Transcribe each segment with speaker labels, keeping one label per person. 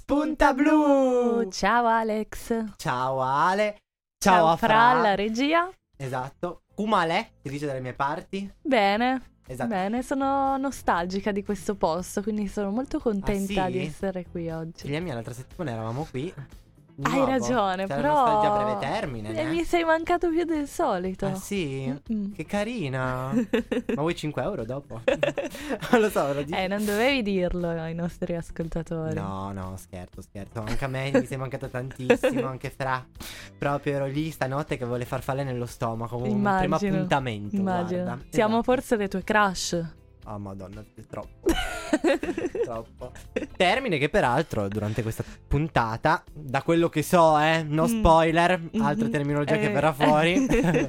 Speaker 1: Spunta Blu!
Speaker 2: Ciao Alex.
Speaker 1: Ciao Ale. Ciao a
Speaker 2: Fra alla regia.
Speaker 1: Esatto. Kumale, si dice dalle mie parti.
Speaker 2: Bene.
Speaker 1: Esatto.
Speaker 2: Bene, sono nostalgica di questo posto, quindi sono molto contenta
Speaker 1: sì?
Speaker 2: di essere qui oggi.
Speaker 1: Figlia l'altra settimana eravamo qui. di
Speaker 2: Hai
Speaker 1: nuovo.
Speaker 2: non
Speaker 1: C'era
Speaker 2: però
Speaker 1: nostalgia a breve termine,
Speaker 2: E mi sei mancato più del solito.
Speaker 1: Ah sì?
Speaker 2: Mm-mm.
Speaker 1: Che carina. Ma vuoi 5 euro dopo? Non lo so, lo dico.
Speaker 2: Non dovevi dirlo ai nostri ascoltatori.
Speaker 1: No, scherzo. Anche a me mi sei mancato tantissimo, anche Fra. Proprio ero lì stanotte che vuole farfalle nello stomaco. Un primo appuntamento.
Speaker 2: Immagino.
Speaker 1: Guarda.
Speaker 2: Siamo
Speaker 1: Esatto.
Speaker 2: forse le tue crush.
Speaker 1: Oh madonna, è troppo. Troppo. Termine che peraltro durante questa puntata, da quello che so, no spoiler, altra terminologia che verrà fuori,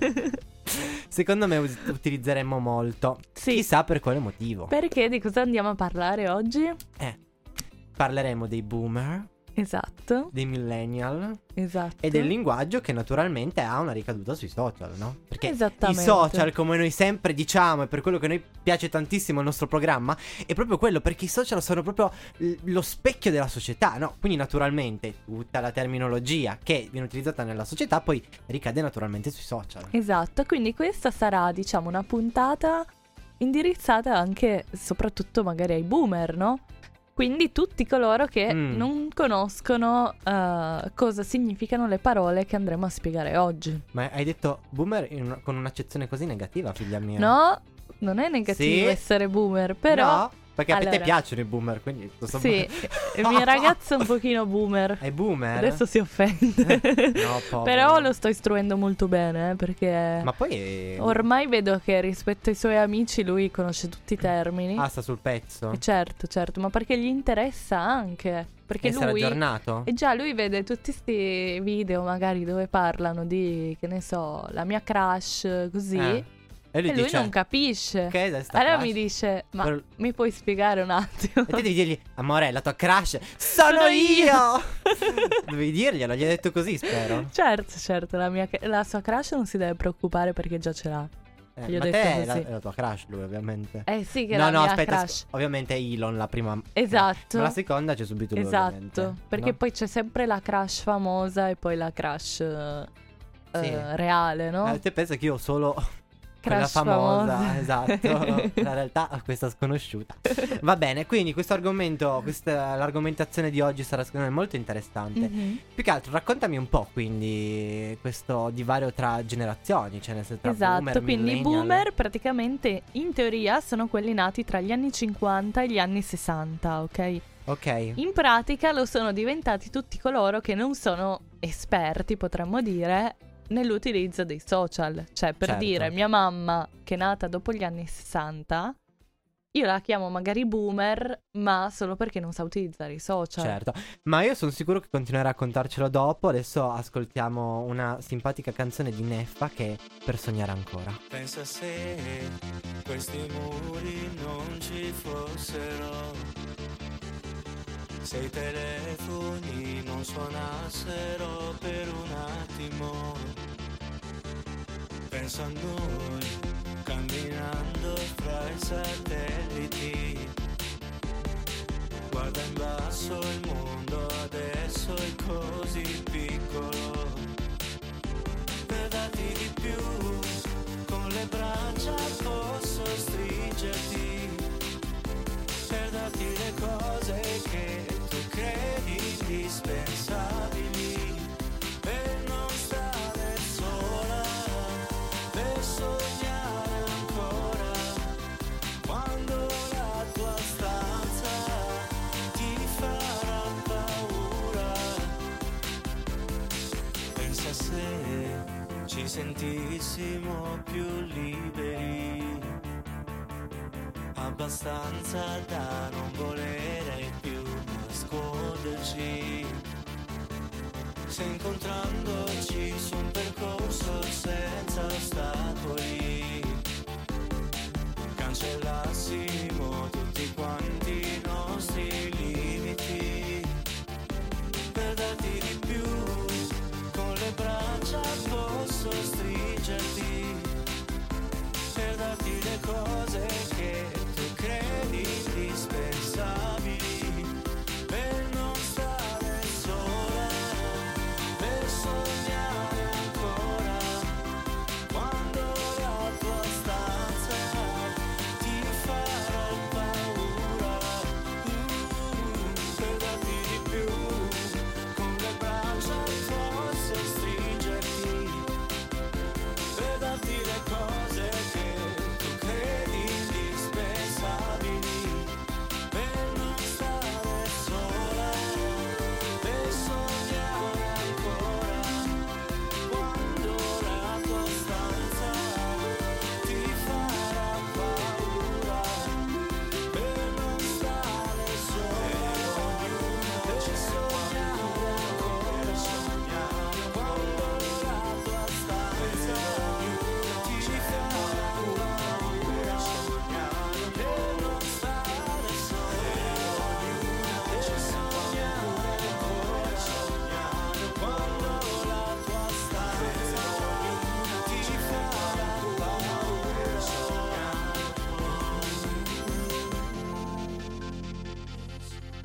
Speaker 1: secondo me utilizzeremo molto.
Speaker 2: Sì.
Speaker 1: Chissà per quale motivo.
Speaker 2: Perché di cosa andiamo a parlare oggi?
Speaker 1: Parleremo dei boomer,
Speaker 2: Esatto.
Speaker 1: dei millennial
Speaker 2: Esatto.
Speaker 1: e del linguaggio che naturalmente ha una ricaduta sui social, no? Perché i
Speaker 2: Esattamente.
Speaker 1: social, come noi sempre diciamo, e per quello che a noi piace tantissimo il nostro programma, è proprio quello, perché i social sono proprio lo specchio della società, no? Quindi naturalmente tutta la terminologia che viene utilizzata nella società poi ricade naturalmente sui social.
Speaker 2: Esatto, quindi questa sarà, diciamo, una puntata indirizzata anche, soprattutto magari ai boomer, no? Quindi tutti coloro che non conoscono cosa significano le parole che andremo a spiegare oggi.
Speaker 1: Ma hai detto boomer con un'accezione così negativa, figlia mia?
Speaker 2: No, non è negativo essere boomer, però...
Speaker 1: No? Perché a te
Speaker 2: allora,
Speaker 1: piacciono i boomer, quindi
Speaker 2: sì, il mio ragazzo è un pochino boomer.
Speaker 1: È boomer?
Speaker 2: Adesso si offende.
Speaker 1: No, povero.
Speaker 2: Però lo sto istruendo molto bene, perché
Speaker 1: Ma poi
Speaker 2: ormai vedo che rispetto ai suoi amici lui conosce tutti i termini.
Speaker 1: Ah, sta sul pezzo?
Speaker 2: Certo, ma perché gli interessa anche. Perché
Speaker 1: essere
Speaker 2: lui
Speaker 1: aggiornato?
Speaker 2: E già lui vede tutti sti video magari dove parlano di, che ne so, la mia crush, così.
Speaker 1: E lui,
Speaker 2: E lui
Speaker 1: dice,
Speaker 2: non capisce.
Speaker 1: Che è sta
Speaker 2: Allora
Speaker 1: crush?
Speaker 2: mi dice, ma mi puoi spiegare un attimo?
Speaker 1: E te devi dirgli, amore, la tua crush sono io! Devi dirglielo, gli hai detto così, spero.
Speaker 2: Certo, la sua crush non si deve preoccupare perché già ce l'ha. Gli ho
Speaker 1: Ma
Speaker 2: detto
Speaker 1: te
Speaker 2: così.
Speaker 1: è la tua crush, lui, ovviamente.
Speaker 2: Sì, che è la mia
Speaker 1: aspetta,
Speaker 2: crush.
Speaker 1: ovviamente è Elon la prima.
Speaker 2: Esatto.
Speaker 1: Ma la seconda c'è subito lui,
Speaker 2: Esatto,
Speaker 1: ovviamente,
Speaker 2: perché
Speaker 1: no?
Speaker 2: poi c'è sempre la crush famosa e poi la crush reale, no?
Speaker 1: Te pensa che io ho solo quella
Speaker 2: Crush
Speaker 1: famosa,
Speaker 2: famosa.
Speaker 1: esatto. La realtà a questa sconosciuta. Va bene, quindi questo argomento, l'argomentazione di oggi sarà secondo me molto interessante. Più che altro raccontami un po' quindi questo divario tra generazioni, cioè nel senso tra
Speaker 2: Esatto,
Speaker 1: boomer,
Speaker 2: quindi i
Speaker 1: millennial.
Speaker 2: boomer praticamente in teoria sono quelli nati tra gli anni 50 e gli anni 60, ok?
Speaker 1: Ok.
Speaker 2: In pratica lo sono diventati tutti coloro che non sono esperti, potremmo dire, nell'utilizzo dei social. Cioè, per
Speaker 1: Certo.
Speaker 2: dire, mia mamma, che è nata dopo gli anni 60, io la chiamo magari boomer, ma solo perché non sa utilizzare i social.
Speaker 1: Certo, ma io sono sicuro che continuerai a raccontarcelo dopo. Adesso ascoltiamo una simpatica canzone di Neffa che è Per sognare ancora.
Speaker 3: Pensa se questi muri non ci fossero, se i telefoni non suonassero per un attimo. Pensa a noi camminando fra i satelliti, guarda in basso il mondo adesso è così piccolo. Per darti di più, con le braccia posso stringerti, per darti le cose che tu credi indispensabili, per non stare sola, per sognare ancora, quando la tua stanza ti farà paura. Pensa se ci sentissimo più liberi, abbastanza da non volere più nasconderci, se incontrandoci su un percorso senza ostacoli cancellassimo tutti quanti i nostri limiti, per darti di più, con le braccia posso stringerti, per darti le cose che tu credi indispensabili, per non stare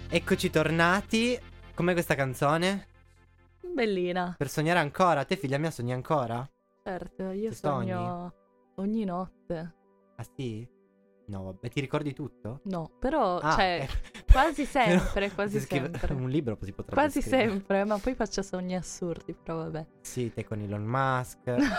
Speaker 1: Eccoci tornati. Com'è questa canzone?
Speaker 2: Bellina.
Speaker 1: Per sognare ancora. Te, figlia mia, sogni ancora?
Speaker 2: Certo, io
Speaker 1: Che
Speaker 2: sogno ogni notte.
Speaker 1: Ah sì? No, vabbè, ti ricordi tutto?
Speaker 2: No, però,
Speaker 1: Ah,
Speaker 2: cioè, quasi sempre, quasi
Speaker 1: si scrive-
Speaker 2: sempre.
Speaker 1: Un libro si potrebbe
Speaker 2: Quasi
Speaker 1: scrivere.
Speaker 2: sempre, ma poi faccio sogni assurdi, però vabbè.
Speaker 1: Sì, te con Elon Musk.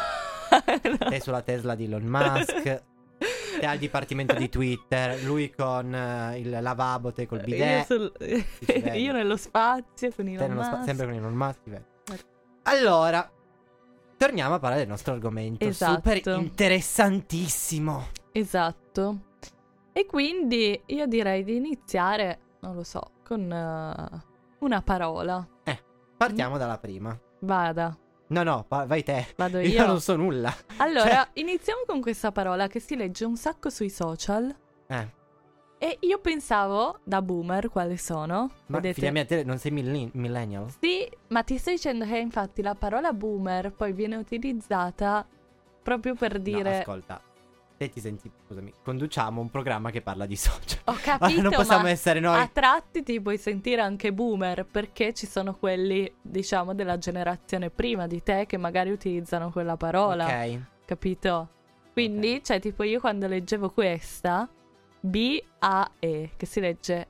Speaker 1: Te sulla Tesla di Elon Musk. Te al dipartimento di Twitter. Lui con il lavabo, te col bidet. vedi.
Speaker 2: Io nello spazio con
Speaker 1: Te
Speaker 2: Elon Musk.
Speaker 1: sempre con Elon Musk. ti vedi. Allora, torniamo a parlare del nostro argomento.
Speaker 2: Esatto.
Speaker 1: Super interessantissimo.
Speaker 2: Esatto. E quindi io direi di iniziare, non lo so, con una parola.
Speaker 1: Partiamo dalla prima.
Speaker 2: Vada,
Speaker 1: No, vai te.
Speaker 2: vado
Speaker 1: Io
Speaker 2: io.
Speaker 1: non so nulla.
Speaker 2: Allora, iniziamo con questa parola che si legge un sacco sui social. E io pensavo, da boomer, quali sono?
Speaker 1: Ma
Speaker 2: Vedete?
Speaker 1: figlia mia, te non sei millennial?
Speaker 2: Sì, ma ti sto dicendo che infatti la parola boomer poi viene utilizzata proprio per
Speaker 1: No,
Speaker 2: dire...
Speaker 1: ascolta. Te ti senti, scusami, conduciamo un programma che parla di social.
Speaker 2: Ho capito,
Speaker 1: non possiamo
Speaker 2: ma
Speaker 1: essere noi.
Speaker 2: a tratti ti puoi sentire anche boomer, perché ci sono quelli, diciamo, della generazione prima di te che magari utilizzano quella parola,
Speaker 1: Ok.
Speaker 2: capito? Quindi, cioè, tipo io quando leggevo questa, B-A-E, che si legge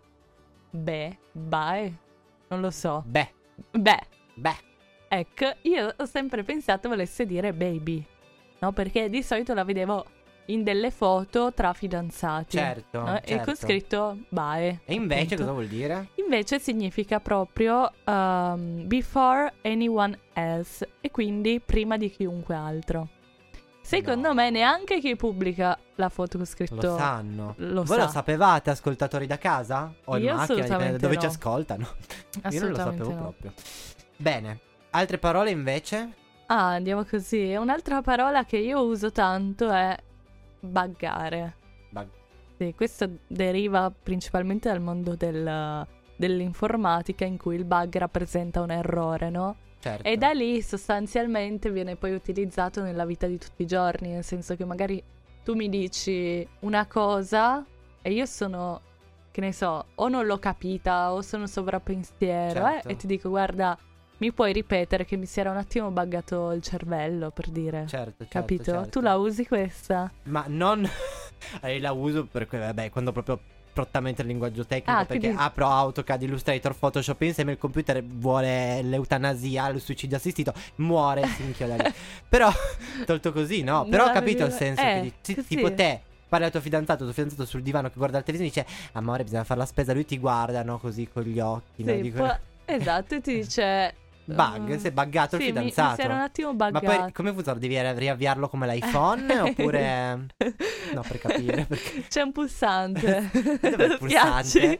Speaker 2: bae, non lo so.
Speaker 1: Beh.
Speaker 2: Beh, ecco, io ho sempre pensato volesse dire baby, no? Perché di solito la vedevo in delle foto tra fidanzati.
Speaker 1: Certo,
Speaker 2: no? E con
Speaker 1: certo.
Speaker 2: scritto bae.
Speaker 1: E invece
Speaker 2: appunto.
Speaker 1: cosa vuol dire?
Speaker 2: Invece significa proprio before anyone else, e quindi prima di chiunque altro. Secondo
Speaker 1: No.
Speaker 2: me neanche chi pubblica la foto con scritto
Speaker 1: Lo sanno.
Speaker 2: lo
Speaker 1: Voi
Speaker 2: sa.
Speaker 1: lo sapevate, ascoltatori da casa? O in
Speaker 2: Io
Speaker 1: macchina, dipende da
Speaker 2: assolutamente
Speaker 1: dove
Speaker 2: no.
Speaker 1: ci ascoltano. Io non lo
Speaker 2: Assolutamente
Speaker 1: sapevo
Speaker 2: no.
Speaker 1: proprio. Bene. Altre parole invece?
Speaker 2: Ah, andiamo così. Un'altra parola che io uso tanto è buggare. Sì, questo deriva principalmente dal mondo dell'informatica, in cui il bug rappresenta un errore, no?
Speaker 1: Certo.
Speaker 2: E da lì sostanzialmente viene poi utilizzato nella vita di tutti i giorni, nel senso che magari tu mi dici una cosa e io sono, che ne so, o non l'ho capita o sono sovrappensiero,
Speaker 1: Certo.
Speaker 2: e ti dico guarda, mi puoi ripetere, che mi si era un attimo buggato il cervello, per dire.
Speaker 1: Certo,
Speaker 2: Capito?
Speaker 1: certo.
Speaker 2: Tu la usi questa?
Speaker 1: Ma non... la uso perché, vabbè, quando proprio prettamente il linguaggio tecnico, perché
Speaker 2: quindi-
Speaker 1: apro AutoCAD, Illustrator, Photoshop, insieme il computer vuole l'eutanasia, il suicidio assistito, muore, si inchioda lì. Però, tolto così, no?
Speaker 2: Non
Speaker 1: Però ho
Speaker 2: l'avevi-
Speaker 1: capito il senso che
Speaker 2: sì.
Speaker 1: tipo te parli al tuo fidanzato sul divano che guarda la televisione e dice amore, bisogna fare la spesa, lui ti guarda, no? Così con gli occhi, no?
Speaker 2: Sì,
Speaker 1: Dico,
Speaker 2: esatto, e ti dice...
Speaker 1: bug, si è buggato il
Speaker 2: sì,
Speaker 1: fidanzato.
Speaker 2: mi si era un attimo
Speaker 1: Ma
Speaker 2: buggato.
Speaker 1: poi come funziona? Devi riavviarlo come l'iPhone oppure... No, per capire, perché...
Speaker 2: C'è un pulsante.
Speaker 1: Dov'è il
Speaker 2: Lo
Speaker 1: pulsante?
Speaker 2: schiacci.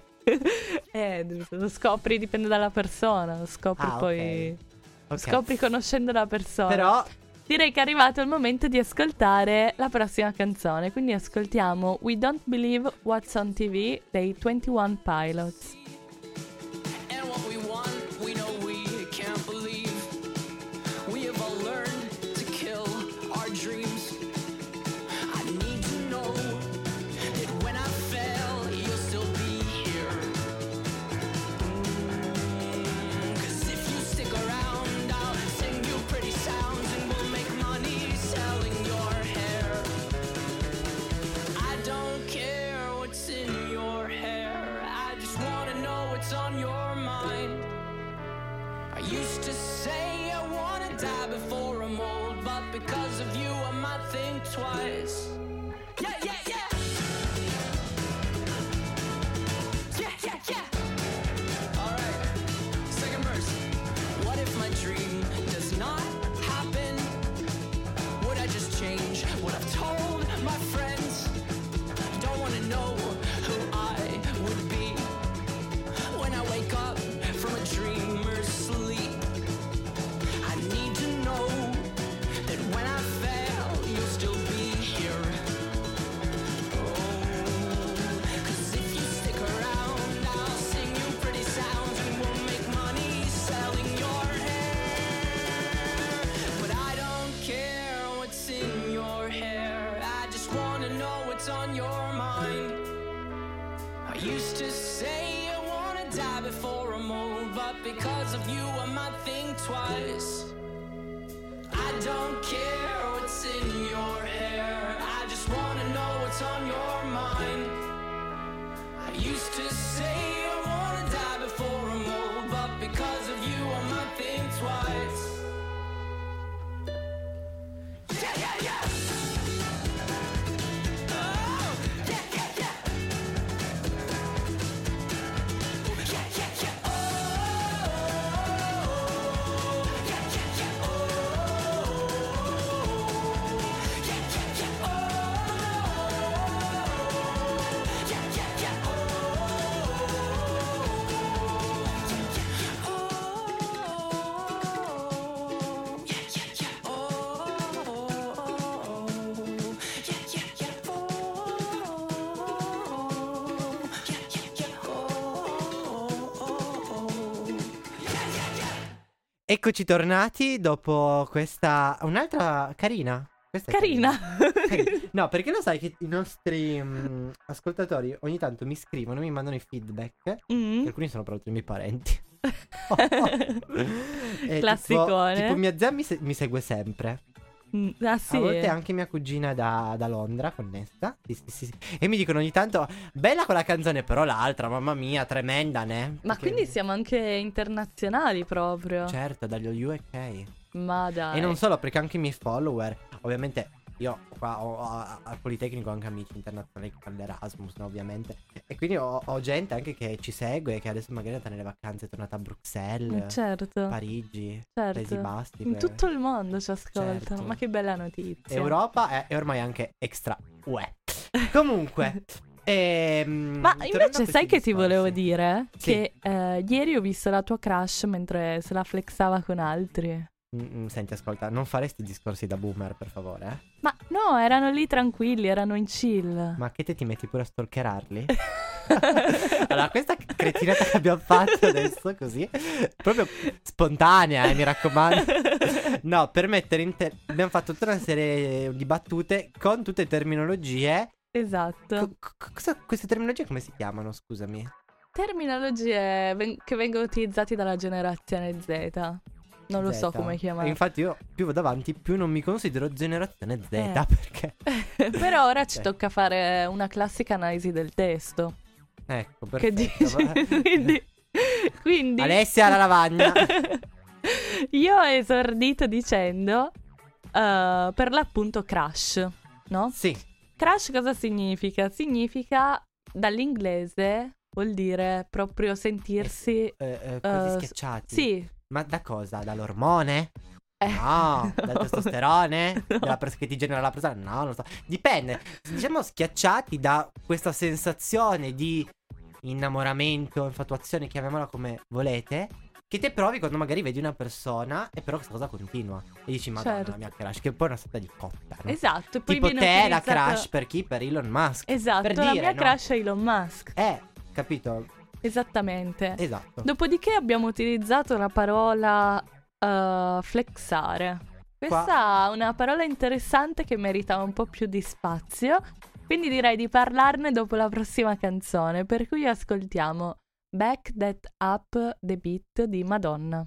Speaker 2: Lo scopri, dipende dalla persona. Lo scopri
Speaker 1: Ah,
Speaker 2: poi.
Speaker 1: ok.
Speaker 2: Scopri conoscendo la persona.
Speaker 1: Però
Speaker 2: direi che è arrivato il momento di ascoltare la prossima canzone. Quindi ascoltiamo We Don't Believe What's on TV dei 21 Pilots.
Speaker 3: And what we want, we know we can't believe. We have all learned to kill our dreams. I need to know that when I fail, you'll still be here. 'Cause if you stick around, I'll sing you pretty sounds and we'll make money selling your hair. I don't care what's in your hair, I just wanna know what's on your mind. I used to say I wanna die before I'm old, but because of you I might think twice. Yeah, yeah, yeah. Yeah, yeah, yeah. Alright, second verse. What if my dream does not happen? Would I just change what I've told my friends? Don't wanna know who I would be when I wake up from a dreamer's sleep. I need to know that when I fail, you'll still be here. move, but because of you I might think twice. I don't care what's in your hair, I just wanna know what's on your mind. I used to say I wanna die before I move, but because of you I might think twice. Yeah, yeah, yeah. Oh, yeah, yeah, yeah. Yeah, yeah, yeah. Oh, yeah, yeah, yeah. Oh, yeah, yeah, yeah. Oh, yeah, yeah, yeah.
Speaker 1: Eccoci tornati dopo questa un'altra carina. Questa è
Speaker 2: Carina.
Speaker 1: No, perché lo sai che i nostri ascoltatori ogni tanto mi scrivono, mi mandano i feedback.
Speaker 2: Mm.
Speaker 1: Alcuni sono proprio i miei parenti. E
Speaker 2: Classicone.
Speaker 1: Tipo mia zia mi segue sempre.
Speaker 2: Ah sì.
Speaker 1: A volte anche mia cugina da Londra, connessa. Sì. E mi dicono ogni tanto, bella quella canzone, però l'altra, mamma mia, tremenda, ne?
Speaker 2: Ma
Speaker 1: Perché-
Speaker 2: quindi siamo anche internazionali proprio.
Speaker 1: Certo, dagli UK.
Speaker 2: Ma dai.
Speaker 1: E non solo, perché anche i miei follower, ovviamente io qua al Politecnico ho anche amici internazionali che fanno l'Erasmus, no, ovviamente. E quindi ho gente anche che ci segue, che adesso magari è andata nelle vacanze, è tornata a Bruxelles,
Speaker 2: Certo.
Speaker 1: Parigi,
Speaker 2: Certo.
Speaker 1: Paesi Bassi.
Speaker 2: In tutto il mondo ci ascoltano.
Speaker 1: Certo.
Speaker 2: Ma che bella notizia.
Speaker 1: Europa è ormai anche extra UE. Comunque,
Speaker 2: Ma
Speaker 1: tornando a
Speaker 2: invece
Speaker 1: questi
Speaker 2: sai che ti
Speaker 1: discorsi.
Speaker 2: volevo dire?
Speaker 1: Sì.
Speaker 2: Che ieri ho visto la tua crush mentre se la flexava con altri.
Speaker 1: Senti, ascolta, non fare sti discorsi da boomer, per favore, eh?
Speaker 2: Ma no, erano lì tranquilli, erano in chill.
Speaker 1: Ma che te ti metti pure a stalkerarli? Allora, questa cretinata che abbiamo fatto adesso, così, proprio spontanea, mi raccomando. No, per mettere abbiamo fatto tutta una serie di battute con tutte terminologie.
Speaker 2: Esatto.
Speaker 1: Queste terminologie come si chiamano, scusami?
Speaker 2: Terminologie che vengono utilizzate dalla generazione Z. Non lo so
Speaker 1: Z.
Speaker 2: come
Speaker 1: E
Speaker 2: chiamare.
Speaker 1: infatti io più vado avanti, più non mi considero generazione Z, perché...
Speaker 2: Però ora ci tocca fare una classica analisi del testo.
Speaker 1: Ecco,
Speaker 2: Che
Speaker 1: perfetto.
Speaker 2: dici? Quindi
Speaker 1: Alessia la lavagna.
Speaker 2: io ho esordito dicendo per l'appunto crush, no?
Speaker 1: Sì.
Speaker 2: Crush cosa significa? Significa dall'inglese vuol dire proprio sentirsi
Speaker 1: Così schiacciati.
Speaker 2: sì.
Speaker 1: Ma da cosa? Dall'ormone? No, dal testosterone? Che ti genera la persona? No, non lo so. Dipende. Diciamo schiacciati da questa sensazione di innamoramento, infatuazione, chiamiamola come volete, che te provi quando magari vedi una persona e però questa cosa continua. E dici, madonna,
Speaker 2: Certo.
Speaker 1: la mia crush, che poi è una sorta di cotta, no?
Speaker 2: Esatto. Poi
Speaker 1: Tipo
Speaker 2: viene
Speaker 1: te la
Speaker 2: utilizzato-
Speaker 1: crush per chi? Per Elon Musk.
Speaker 2: Esatto,
Speaker 1: per
Speaker 2: la
Speaker 1: dire,
Speaker 2: mia
Speaker 1: no?
Speaker 2: crush è Elon Musk.
Speaker 1: Capito?
Speaker 2: Esattamente.
Speaker 1: Esatto.
Speaker 2: Dopodiché abbiamo utilizzato la parola flexare. Questa è una parola interessante che merita un po' più di spazio. Quindi direi di parlarne dopo la prossima canzone. Per cui ascoltiamo Back That Up The Beat di Madonna.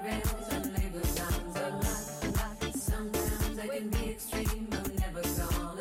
Speaker 4: Sometimes I can be extreme, I'm never gone.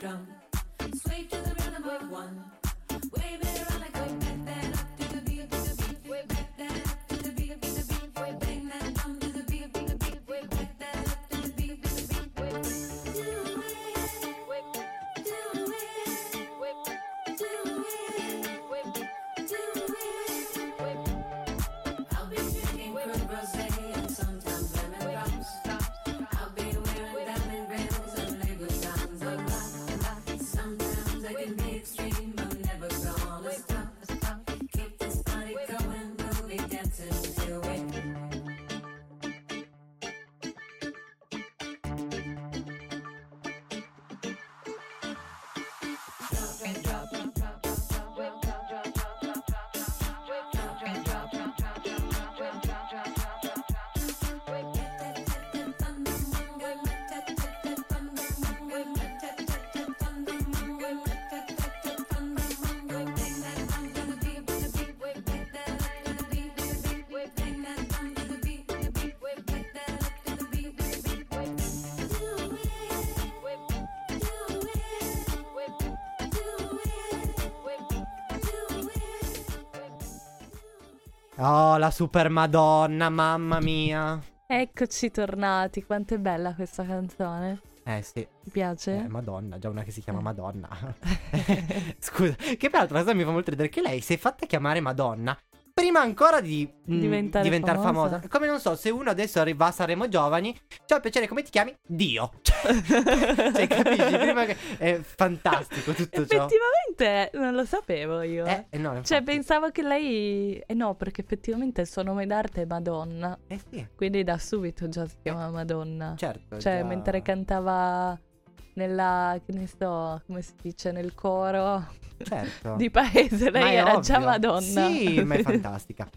Speaker 4: drum. Sway to the rhythm of one. Wave it around like a back that up to the beat, to the beat. Wave back that up to the beat, to the beat. Wave bang that drum to the beat, to the beat. Wave back that up to the beat, to the beat. Wave do it, wave do it, wave do it, wave do it, wave. I'll be drinking Cruz Rosé and sometimes lemon drops. I'll be wearing diamond rings and Lego diamonds a lot. Sometimes I can be extreme, I'm never gonna stop. Keep this party going, we'll be dancing till we
Speaker 1: Oh, la super Madonna, mamma mia.
Speaker 2: Eccoci tornati, quanto è bella questa canzone.
Speaker 1: Sì.
Speaker 2: Ti piace?
Speaker 1: Madonna, già una che si chiama Madonna. Scusa, che peraltro la cosa mi fa molto ridere che lei si è fatta chiamare Madonna prima ancora di
Speaker 2: Diventare famosa.
Speaker 1: Come non so, se uno adesso arriva a Sanremo Giovani, ciao piacere, come ti chiami? Dio. Cioè, capisci? Prima che... È fantastico tutto ciò.
Speaker 2: Effettivamente non lo sapevo io.
Speaker 1: No, infatti.
Speaker 2: Cioè pensavo che lei... no, perché effettivamente il suo nome d'arte è Madonna.
Speaker 1: Sì.
Speaker 2: Quindi da subito già si chiama Madonna.
Speaker 1: Certo.
Speaker 2: Cioè
Speaker 1: già...
Speaker 2: mentre cantava nella... che ne so, come si dice, nel coro...
Speaker 1: Certo.
Speaker 2: di paese,
Speaker 1: Ma
Speaker 2: lei
Speaker 1: è
Speaker 2: era
Speaker 1: ovvio.
Speaker 2: già Madonna.
Speaker 1: Sì, ma è fantastica.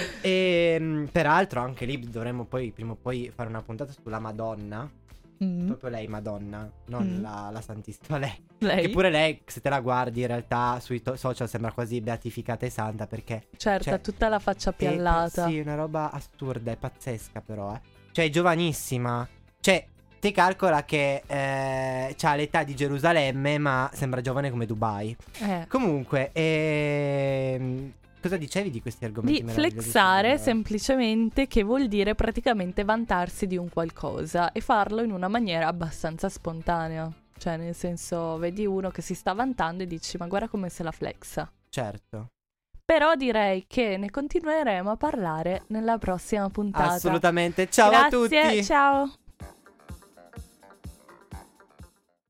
Speaker 1: E peraltro anche lì dovremmo poi prima o poi fare una puntata sulla Madonna. Proprio lei Madonna, non la Santissima, lei. Che pure lei, se te la guardi in realtà sui social sembra quasi beatificata e santa, perché
Speaker 2: certo,
Speaker 1: cioè,
Speaker 2: ha tutta la faccia piallata.
Speaker 1: Sì, una roba assurda, è pazzesca però, Cioè è giovanissima. Cioè ti calcola che c'ha l'età di Gerusalemme, ma sembra giovane come Dubai. Comunque, cosa dicevi di questi argomenti?
Speaker 2: Di flexare semplicemente, che vuol dire praticamente vantarsi di un qualcosa e farlo in una maniera abbastanza spontanea. Cioè, nel senso, vedi uno che si sta vantando e dici, ma guarda come se la flexa.
Speaker 1: Certo.
Speaker 2: Però direi che ne continueremo a parlare nella prossima puntata.
Speaker 1: Assolutamente. Ciao a tutti.
Speaker 2: Ciao.